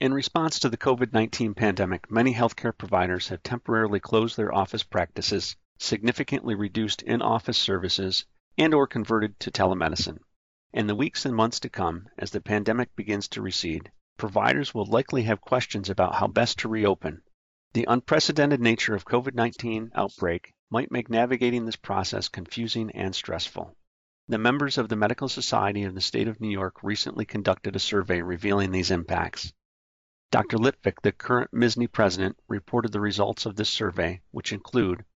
In response to the COVID-19 pandemic, many healthcare providers have temporarily closed their office practices, significantly reduced in-office services, and/or converted to telemedicine. In the weeks and months to come, as the pandemic begins to recede, providers will likely have questions about how best to reopen. The unprecedented nature of COVID-19 outbreak might make navigating this process confusing and stressful. The members of the Medical Society of the State of New York recently conducted a survey revealing these impacts. Dr. Litvik, the current MSSNY president, reported the results of this survey, which include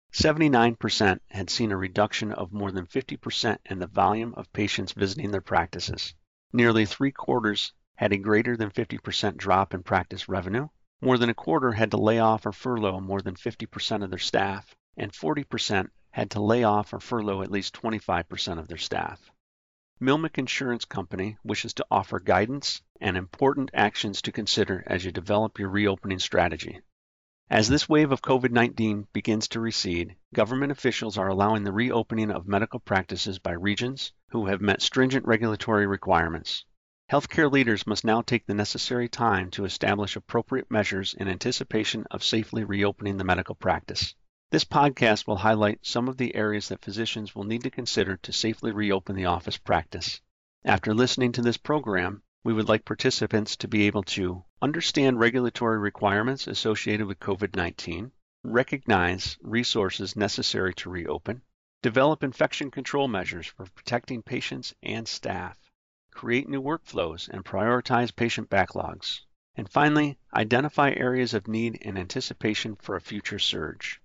79% had seen a reduction of more than 50% in the volume of patients visiting their practices. Nearly 3/4 had a greater than 50% drop in practice revenue. More than a quarter had to lay off or furlough more than 50% of their staff, and 40% had to lay off or furlough at least 25% of their staff. Milmick Insurance Company wishes to offer guidance and important actions to consider as you develop your reopening strategy. As this wave of COVID-19 begins to recede, government officials are allowing the reopening of medical practices by regions who have met stringent regulatory requirements. Healthcare leaders must now take the necessary time to establish appropriate measures in anticipation of safely reopening the medical practice. This podcast will highlight some of the areas that physicians will need to consider to safely reopen the office practice. After listening to this program, we would like participants to be able to understand regulatory requirements associated with COVID-19, recognize resources necessary to reopen, develop infection control measures for protecting patients and staff, create new workflows and prioritize patient backlogs, and finally, identify areas of need in anticipation for a future surge.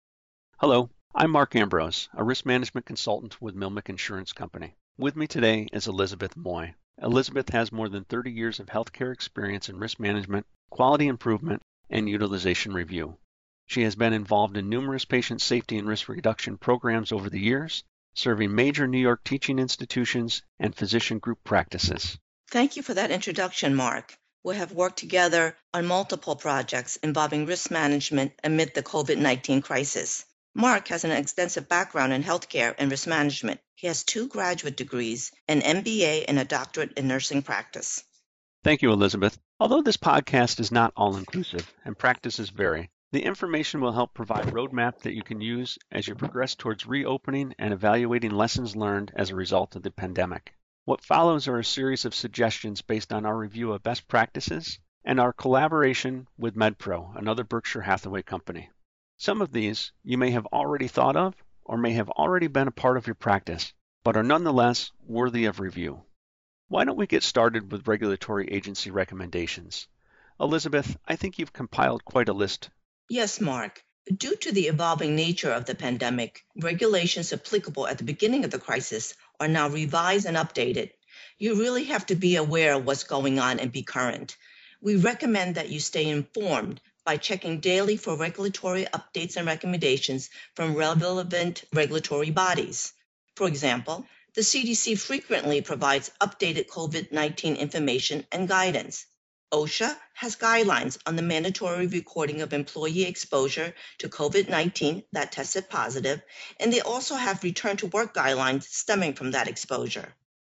Hello, I'm Mark Ambrose, a risk management consultant with Milmick Insurance Company. With me today is Elizabeth Moy. Elizabeth has more than 30 years of healthcare experience in risk management, quality improvement, and utilization review. She has been involved in numerous patient safety and risk reduction programs over the years, serving major New York teaching institutions and physician group practices. Thank you for that introduction, Mark. We have worked together on multiple projects involving risk management amid the COVID-19 crisis. Mark has an extensive background in healthcare and risk management. He has 2 graduate degrees, an MBA, and a doctorate in nursing practice. Thank you, Elizabeth. Although this podcast is not all-inclusive and practices vary, the information will help provide a roadmap that you can use as you progress towards reopening and evaluating lessons learned as a result of the pandemic. What follows are a series of suggestions based on our review of best practices and our collaboration with MedPro, another Berkshire Hathaway company. Some of these you may have already thought of or may have already been a part of your practice, but are nonetheless worthy of review. Why don't we get started with regulatory agency recommendations? Elizabeth, I think you've compiled quite a list. Yes, Mark. Due to the evolving nature of the pandemic, regulations applicable at the beginning of the crisis are now revised and updated. You really have to be aware of what's going on and be current. We recommend that you stay informed by checking daily for regulatory updates and recommendations from relevant regulatory bodies. For example, the CDC frequently provides updated COVID-19 information and guidance. OSHA has guidelines on the mandatory recording of employee exposure to COVID-19 that tested positive, and they also have return to work guidelines stemming from that exposure.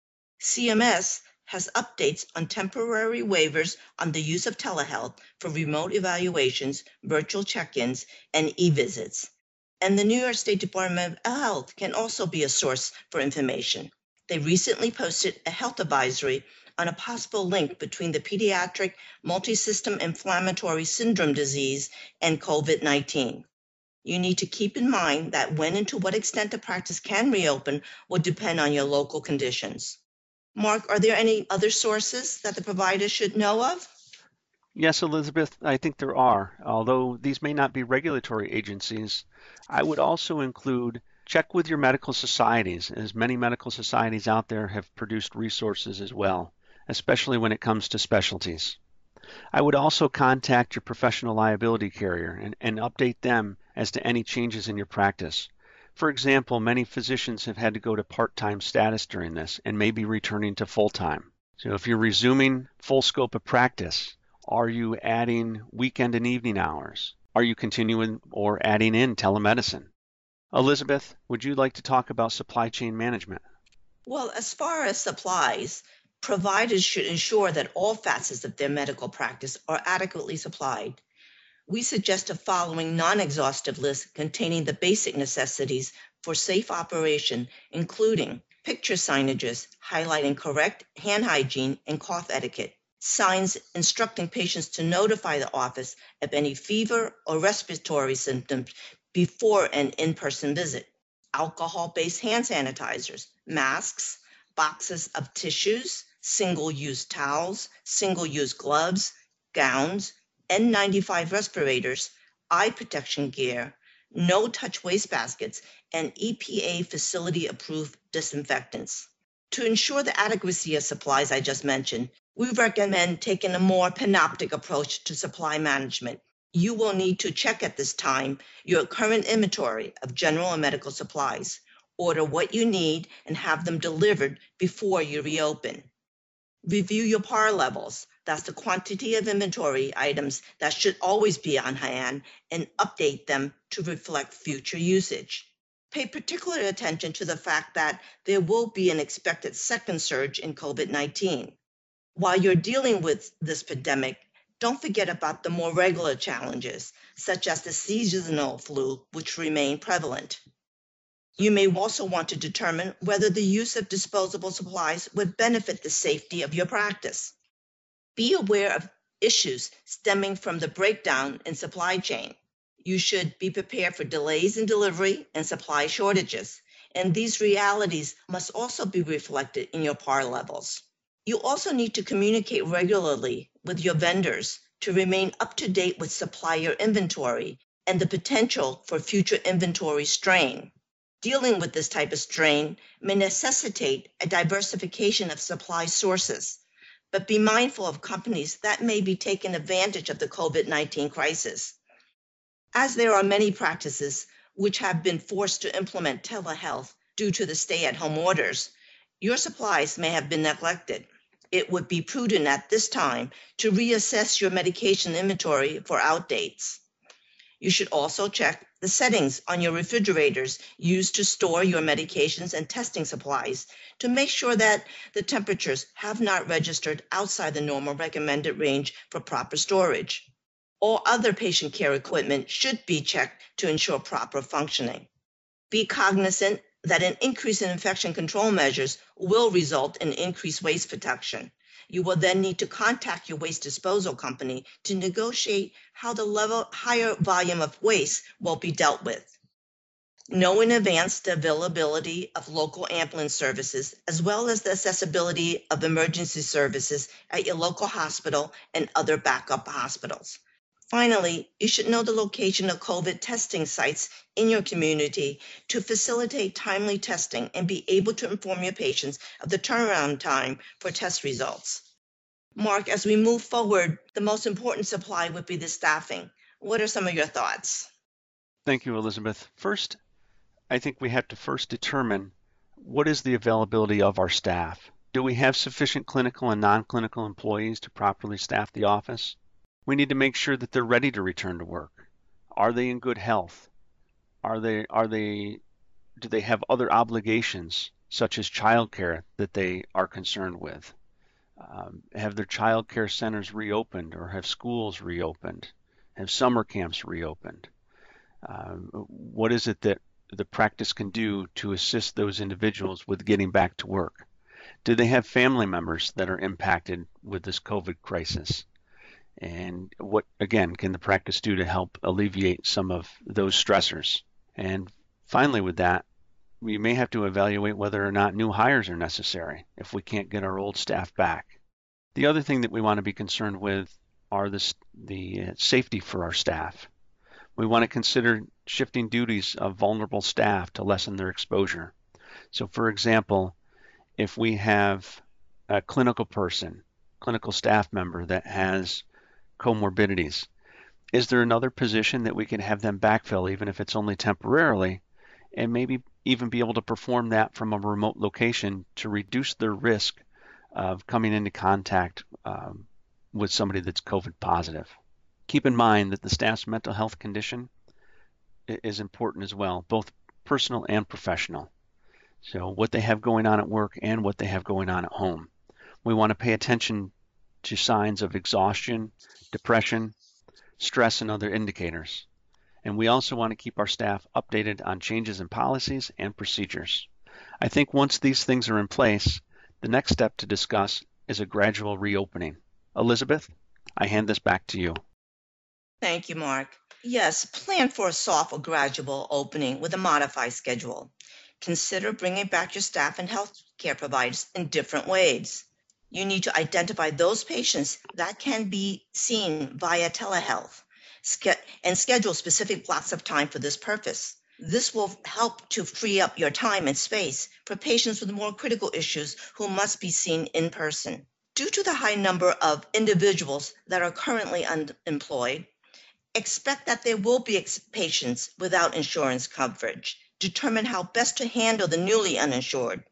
CMS has updates on temporary waivers on the use of telehealth for remote evaluations, virtual check-ins, and e-visits. And the New York State Department of Health can also be a source for information. They recently posted a health advisory on a possible link between the pediatric multisystem inflammatory syndrome disease and COVID-19. You need to keep in mind that when and to what extent the practice can reopen will depend on your local conditions. Mark, are there any other sources that the provider should know of? Yes, Elizabeth, I think there are. Although these may not be regulatory agencies, I would also include check with your medical societies, as many medical societies out there have produced resources as well, especially when it comes to specialties. I would also contact your professional liability carrier and update them as to any changes in your practice. For example, many physicians have had to go to part-time status during this and may be returning to full-time. So if you're resuming full scope of practice, are you adding weekend and evening hours? Are you continuing or adding in telemedicine? Elizabeth, would you like to talk about supply chain management? Well, as far as supplies, Providers should ensure that all facets of their medical practice are adequately supplied. We suggest the following non-exhaustive list containing the basic necessities for safe operation, including picture signages highlighting correct hand hygiene and cough etiquette, signs instructing patients to notify the office of any fever or respiratory symptoms before an in-person visit, alcohol-based hand sanitizers, masks, boxes of tissues, single-use towels, single-use gloves, gowns, N95 respirators, eye protection gear, no-touch wastebaskets, and EPA facility-approved disinfectants. To ensure the adequacy of supplies I just mentioned, we recommend taking a more panoptic approach to supply management. You will need to check at this time your current inventory of general and medical supplies, order what you need, and have them delivered before you reopen. Review your PAR levels. That's the quantity of inventory items that should always be on hand, and update them to reflect future usage. Pay particular attention to the fact that there will be an expected second surge in COVID-19. While you're dealing with this pandemic, don't forget about the more regular challenges, such as the seasonal flu, which remain prevalent. You may also want to determine whether the use of disposable supplies would benefit the safety of your practice. Be aware of issues stemming from the breakdown in supply chain. You should be prepared for delays in delivery and supply shortages, and these realities must also be reflected in your PAR levels. You also need to communicate regularly with your vendors to remain up to date with supplier inventory and the potential for future inventory strain. Dealing with this type of strain may necessitate a diversification of supply sources, but be mindful of companies that may be taking advantage of the COVID-19 crisis. As there are many practices which have been forced to implement telehealth due to the stay-at-home orders, your supplies may have been neglected. It would be prudent at this time to reassess your medication inventory for outdates. You should also check the settings on your refrigerators used to store your medications and testing supplies to make sure that the temperatures have not registered outside the normal recommended range for proper storage. All other patient care equipment should be checked to ensure proper functioning. Be cognizant that an increase in infection control measures will result in increased waste production. You will then need to contact your waste disposal company to negotiate how the higher volume of waste will be dealt with. Know in advance the availability of local ambulance services, as well as the accessibility of emergency services at your local hospital and other backup hospitals. Finally, you should know the location of COVID testing sites in your community to facilitate timely testing and be able to inform your patients of the turnaround time for test results. Mark, as we move forward, the most important supply would be the staffing. What are some of your thoughts? Thank you, Elizabeth. First, I think we have to first determine what is the availability of our staff. Do we have sufficient clinical and non-clinical employees to properly staff the office? We need to make sure that they're ready to return to work. Are they in good health? Do they have other obligations such as childcare that they are concerned with? Have their childcare centers reopened, or have schools reopened? Have summer camps reopened? What is it that the practice can do to assist those individuals with getting back to work? Do they have family members that are impacted with this COVID crisis? And what, again, can the practice do to help alleviate some of those stressors? And finally, with that, we may have to evaluate whether or not new hires are necessary if we can't get our old staff back. The other thing that we want to be concerned with are the safety for our staff. We want to consider shifting duties of vulnerable staff to lessen their exposure. So, for example, if we have a clinical staff member that has comorbidities, is there another position that we can have them backfill, even if it's only temporarily, and maybe even be able to perform that from a remote location to reduce their risk of coming into contact with somebody that's COVID positive? Keep in mind that the staff's mental health condition is important as well, both personal and professional. So what they have going on at work and what they have going on at home. We want to pay attention to signs of exhaustion, depression, stress, and other indicators. And we also want to keep our staff updated on changes in policies and procedures. I think once these things are in place, the next step to discuss is a gradual reopening. Elizabeth, I hand this back to you. Thank you, Mark. Yes, plan for a soft or gradual opening with a modified schedule. Consider bringing back your staff and healthcare providers in different ways. You need to identify those patients that can be seen via telehealth and schedule specific blocks of time for this purpose. This will help to free up your time and space for patients with more critical issues who must be seen in person. Due to the high number of individuals that are currently unemployed, expect that there will be patients without insurance coverage. Determine how best to handle the newly uninsured.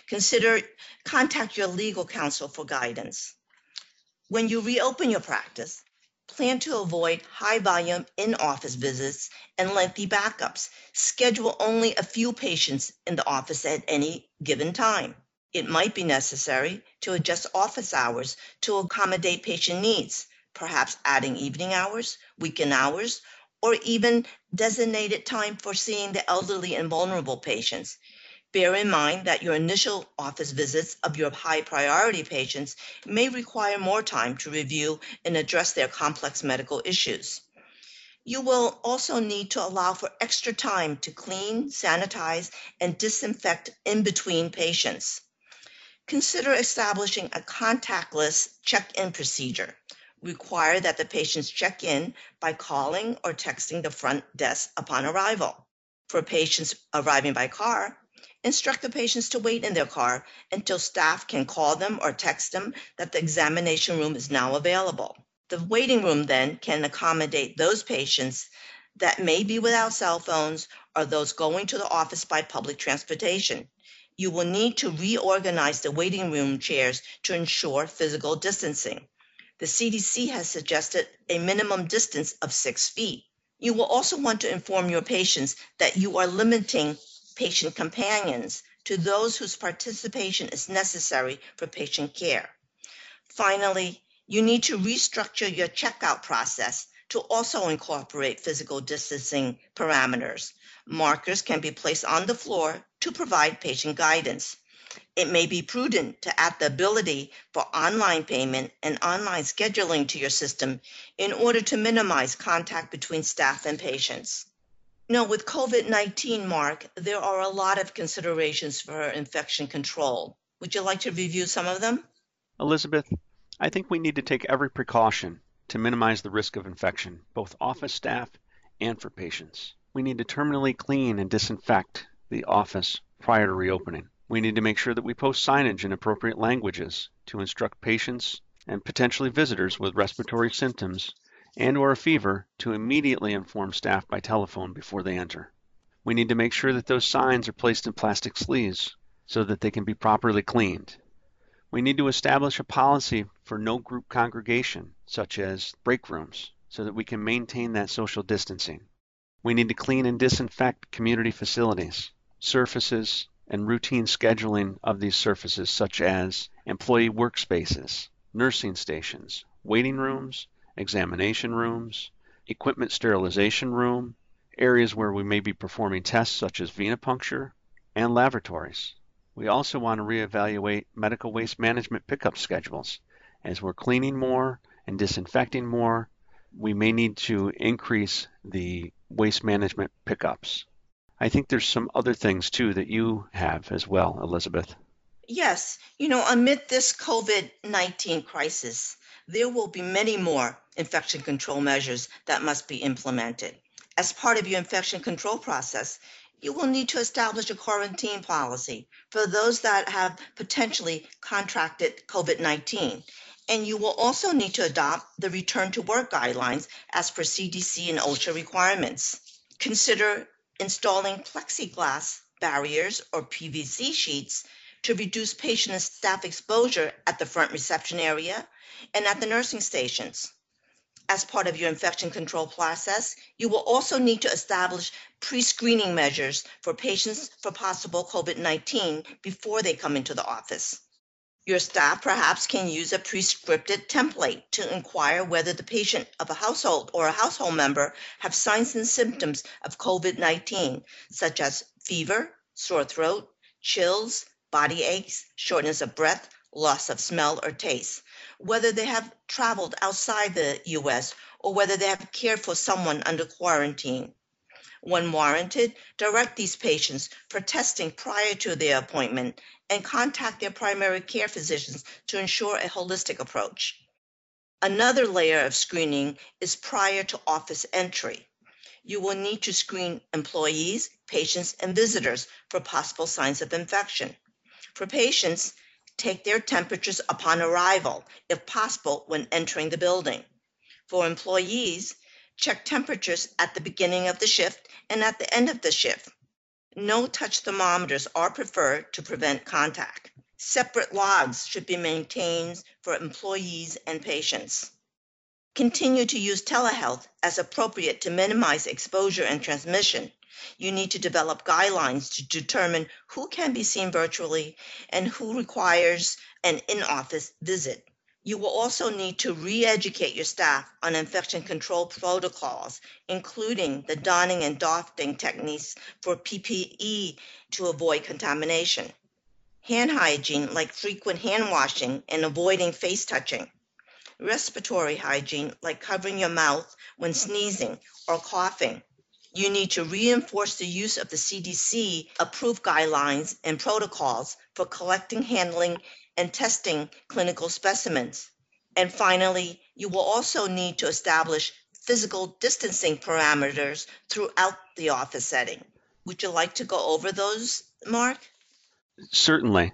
Contact your legal counsel for guidance. When you reopen your practice, plan to avoid high volume in-office visits and lengthy backups. Schedule only a few patients in the office at any given time. It might be necessary to adjust office hours to accommodate patient needs, perhaps adding evening hours, weekend hours, or even designated time for seeing the elderly and vulnerable patients. Bear in mind that your initial office visits of your high priority patients may require more time to review and address their complex medical issues. You will also need to allow for extra time to clean, sanitize, and disinfect in between patients. Consider establishing a contactless check-in procedure. Require that the patients check in by calling or texting the front desk upon arrival. For patients arriving by car, instruct the patients to wait in their car until staff can call them or text them that the examination room is now available. The waiting room then can accommodate those patients that may be without cell phones or those going to the office by public transportation. You will need to reorganize the waiting room chairs to ensure physical distancing. The CDC has suggested a minimum distance of 6 feet. You will also want to inform your patients that you are limiting patient companions to those whose participation is necessary for patient care. Finally, you need to restructure your checkout process to also incorporate physical distancing parameters. Markers can be placed on the floor to provide patient guidance. It may be prudent to add the ability for online payment and online scheduling to your system in order to minimize contact between staff and patients. With COVID-19, Mark, there are a lot of considerations for infection control. Would you like to review some of them? Elizabeth, I think we need to take every precaution to minimize the risk of infection, both office staff and for patients. We need to terminally clean and disinfect the office prior to reopening. We need to make sure that we post signage in appropriate languages to instruct patients and potentially visitors with respiratory symptoms and/or a fever to immediately inform staff by telephone before they enter. We need to make sure that those signs are placed in plastic sleeves so that they can be properly cleaned. We need to establish a policy for no group congregation, such as break rooms, so that we can maintain that social distancing. We need to clean and disinfect community facilities, surfaces, and routine scheduling of these surfaces, such as employee workspaces, nursing stations, waiting rooms, examination rooms, equipment sterilization room, areas where we may be performing tests such as venipuncture, and lavatories. We also want to reevaluate medical waste management pickup schedules. As we're cleaning more and disinfecting more, we may need to increase the waste management pickups. I think there's some other things too that you have as well, Elizabeth. Yes, amid this COVID-19 crisis, there will be many more infection control measures that must be implemented. As part of your infection control process, you will need to establish a quarantine policy for those that have potentially contracted COVID-19. And you will also need to adopt the return to work guidelines as per CDC and OSHA requirements. Consider installing plexiglass barriers or PVC sheets to reduce patient and staff exposure at the front reception area and at the nursing stations. As part of your infection control process, you will also need to establish pre-screening measures for patients for possible COVID-19 before they come into the office. Your staff perhaps can use a pre-scripted template to inquire whether the patient of a household or a household member have signs and symptoms of COVID-19, such as fever, sore throat, chills, body aches, shortness of breath, loss of smell or taste, whether they have traveled outside the U.S. or whether they have cared for someone under quarantine. When warranted, direct these patients for testing prior to their appointment and contact their primary care physicians to ensure a holistic approach. Another layer of screening is prior to office entry. You will need to screen employees, patients, and visitors for possible signs of infection. For patients, take their temperatures upon arrival, if possible, when entering the building. For employees, check temperatures at the beginning of the shift and at the end of the shift. No-touch thermometers are preferred to prevent contact. Separate logs should be maintained for employees and patients. Continue to use telehealth as appropriate to minimize exposure and transmission. You need to develop guidelines to determine who can be seen virtually and who requires an in-office visit. You will also need to re-educate your staff on infection control protocols, including the donning and doffing techniques for PPE to avoid contamination. Hand hygiene, like frequent hand washing and avoiding face touching. Respiratory hygiene, like covering your mouth when sneezing or coughing. You need to reinforce the use of the CDC approved guidelines and protocols for collecting, handling, and testing clinical specimens. And finally, you will also need to establish physical distancing parameters throughout the office setting. Would you like to go over those, Mark? Certainly.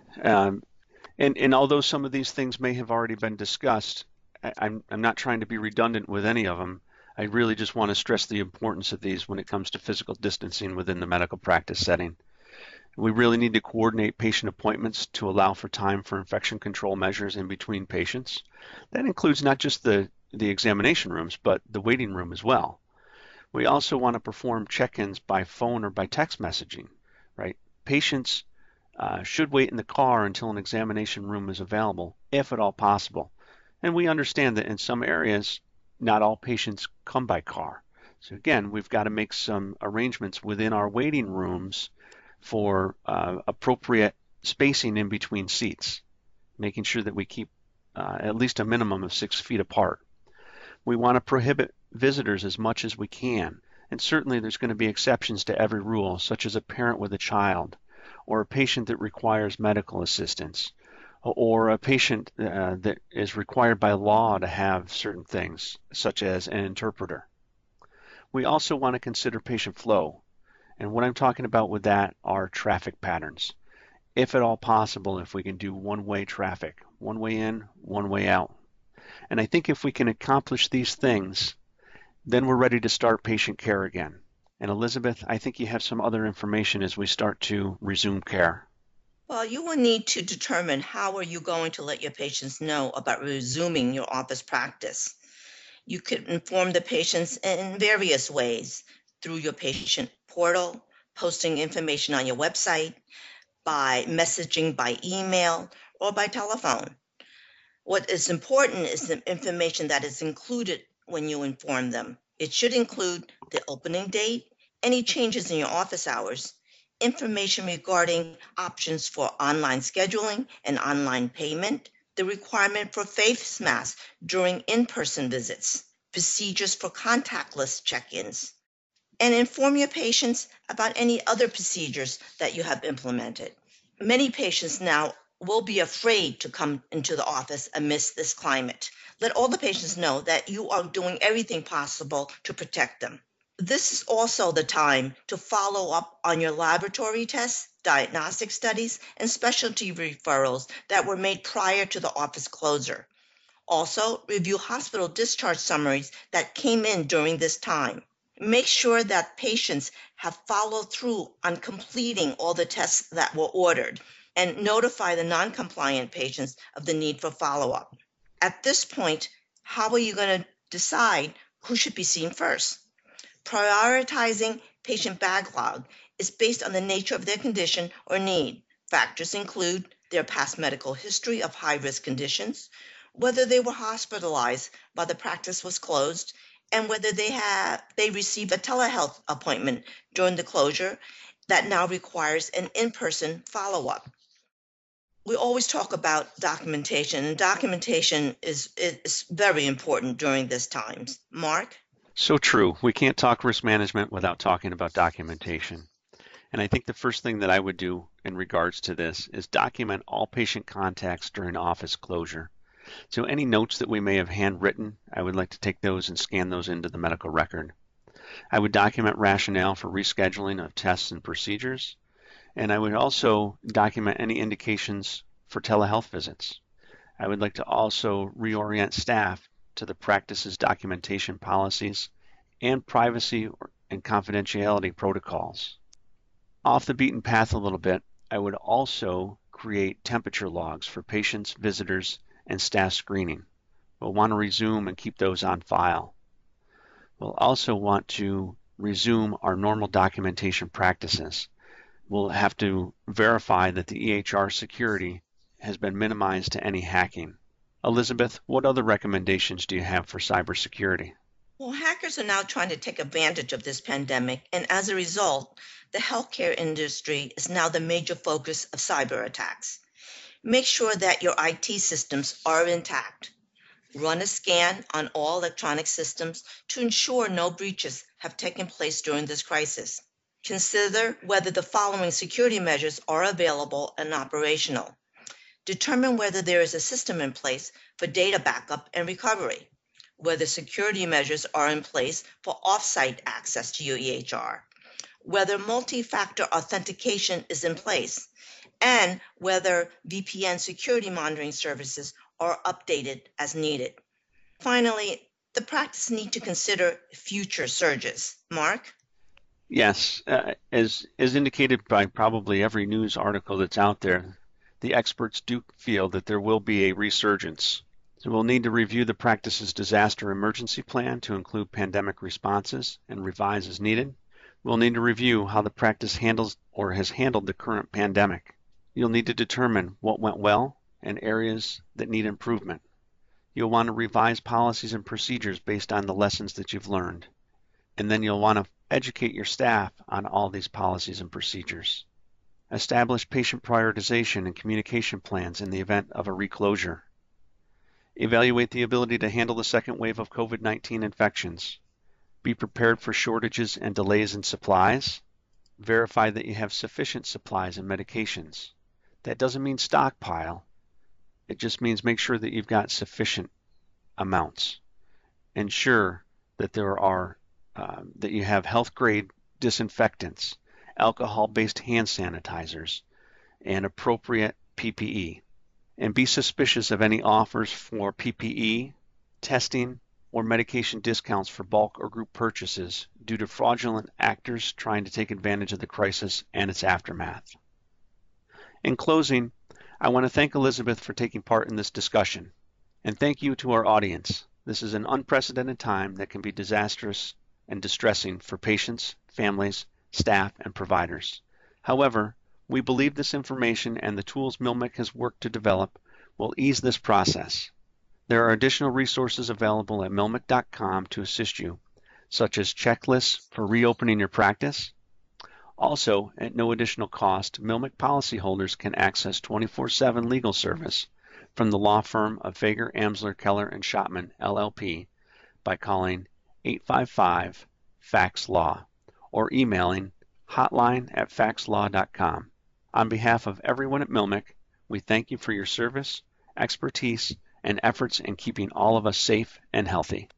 And although some of these things may have already been discussed, I'm not trying to be redundant with any of them. I really just want to stress the importance of these when it comes to physical distancing within the medical practice setting. We really need to coordinate patient appointments to allow for time for infection control measures in between patients. That includes not just the examination rooms, but the waiting room as well. We also want to perform check-ins by phone or by text messaging, right? Patients should wait in the car until an examination room is available, if at all possible. And we understand that in some areas, not all patients come by car. So again, we've got to make some arrangements within our waiting rooms for appropriate spacing in between seats, making sure that we keep at least a minimum of 6 feet apart. We want to prohibit visitors as much as we can, and certainly there's going to be exceptions to every rule, such as a parent with a child, or a patient that requires medical assistance, or a patient that is required by law to have certain things, such as an interpreter. We also want to consider patient flow. And what I'm talking about with that are traffic patterns. If at all possible, if we can do one-way traffic, one way in, one way out. And I think if we can accomplish these things, then we're ready to start patient care again. And Elizabeth, I think you have some other information as we start to resume care. Well, you will need to determine how are you going to let your patients know about resuming your office practice. You could inform the patients in various ways through your patient portal, posting information on your website, by messaging by email, or by telephone. What is important is the information that is included when you inform them. It should include the opening date, any changes in your office hours, information regarding options for online scheduling and online payment, the requirement for face masks during in-person visits, procedures for contactless check-ins, and inform your patients about any other procedures that you have implemented. Many patients now will be afraid to come into the office amidst this climate. Let all the patients know that you are doing everything possible to protect them. This is also the time to follow up on your laboratory tests, diagnostic studies, and specialty referrals that were made prior to the office closure. Also, review hospital discharge summaries that came in during this time. Make sure that patients have followed through on completing all the tests that were ordered, and notify the non-compliant patients of the need for follow-up. At this point, how are you going to decide who should be seen first? Prioritizing patient backlog is based on the nature of their condition or need. Factors include their past medical history of high-risk conditions, whether they were hospitalized while the practice was closed, and whether they received a telehealth appointment during the closure that now requires an in-person follow-up. We always talk about documentation, and documentation is very important during this times. Mark? So true. We can't talk risk management without talking about documentation. And I think the first thing that I would do in regards to this is document all patient contacts during office closure. So any notes that we may have handwritten, I would like to take those and scan those into the medical record. I would document rationale for rescheduling of tests and procedures. And I would also document any indications for telehealth visits. I would like to also reorient staff to the practice's documentation policies and privacy and confidentiality protocols. Off the beaten path a little bit, I would also create temperature logs for patients, visitors, and staff screening. We'll want to resume and keep those on file. We'll also want to resume our normal documentation practices. We'll have to verify that the EHR security has been minimized to any hacking. Elizabeth, what other recommendations do you have for cybersecurity? Well, hackers are now trying to take advantage of this pandemic, and as a result, the healthcare industry is now the major focus of cyber attacks. Make sure that your IT systems are intact. Run a scan on all electronic systems to ensure no breaches have taken place during this crisis. Consider whether the following security measures are available and operational. Determine whether there is a system in place for data backup and recovery, whether security measures are in place for off-site access to your EHR, whether multi-factor authentication is in place, and whether VPN security monitoring services are updated as needed. Finally, the practice needs to consider future surges. Mark? Yes, as indicated by probably every news article that's out there, the experts do feel that there will be a resurgence. So we'll need to review the practice's disaster emergency plan to include pandemic responses and revise as needed. We'll need to review how the practice handles or has handled the current pandemic. You'll need to determine what went well and areas that need improvement. You'll want to revise policies and procedures based on the lessons that you've learned. And then you'll want to educate your staff on all these policies and procedures. Establish patient prioritization and communication plans in the event of a reclosure. Evaluate the ability to handle the second wave of COVID-19 infections. Be prepared for shortages and delays in supplies. Verify that you have sufficient supplies and medications. That doesn't mean stockpile. It just means make sure that you've got sufficient amounts. Ensure that that you have health-grade disinfectants, alcohol-based hand sanitizers, and appropriate PPE. And be suspicious of any offers for PPE, testing, or medication discounts for bulk or group purchases due to fraudulent actors trying to take advantage of the crisis and its aftermath. In closing, I want to thank Elizabeth for taking part in this discussion, and thank you to our audience. This is an unprecedented time that can be disastrous and distressing for patients, families, staff, and providers. However, we believe this information and the tools MilMec has worked to develop will ease this process. There are additional resources available at milmec.com to assist you, such as checklists for reopening your practice. Also, at no additional cost, MilMec policyholders can access 24/7 legal service from the law firm of Fager, Amsler, Keller, and Schotman, LLP, by calling 855-FACTS-LAW or emailing hotline@factslaw.com. On behalf of everyone at MilMec, we thank you for your service, expertise, and efforts in keeping all of us safe and healthy.